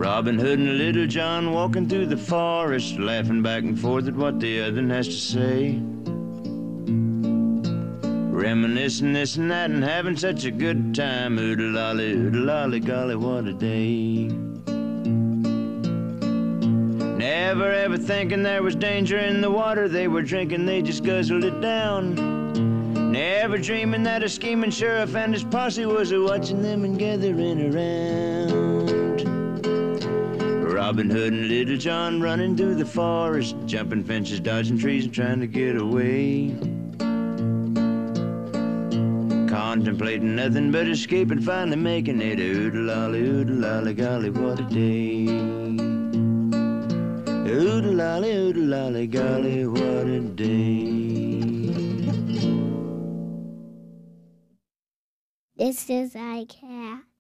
Robin Hood and Little John walking through the forest, laughing back and forth at what the other has to say. Reminiscing this and that and having such a good time. Oodle-lolly, golly, what a day. Never ever thinking there was danger in the water they were drinking, they just guzzled it down. Never dreaming that a scheming sheriff and his posse was a-watching them and gathering around. Robin Hood and Little John running through the forest, jumping fences, dodging trees and trying to get away. Contemplating nothing but escaping, finally making it. Oodle-lolly, golly, what a day. Oodle-lolly, golly, what a day. This is iCat.